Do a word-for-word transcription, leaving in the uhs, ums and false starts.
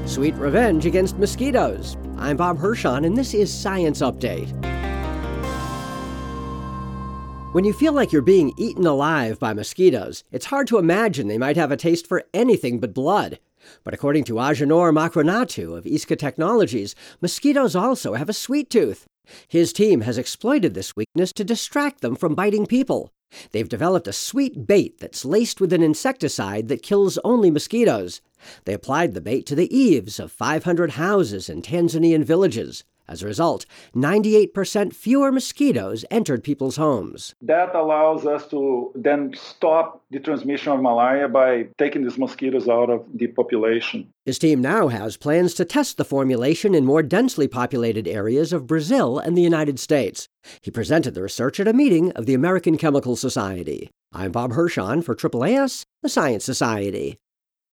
Sweet revenge against mosquitoes. I'm Bob Hirschon, and this is Science Update. When you feel like you're being eaten alive by mosquitoes, it's hard to imagine they might have a taste for anything but blood. But according to Agenor Macronatu of Isca Technologies, mosquitoes also have a sweet tooth. His team has exploited this weakness to distract them from biting people. They've developed a sweet bait that's laced with an insecticide that kills only mosquitoes. They applied the bait to the eaves of five hundred houses in Tanzanian villages. As a result, ninety-eight percent fewer mosquitoes entered people's homes. That allows us to then stop the transmission of malaria by taking these mosquitoes out of the population. His team now has plans to test the formulation in more densely populated areas of Brazil and the United States. He presented the research at a meeting of the American Chemical Society. I'm Bob Hirschon for A A A S, the Science Society.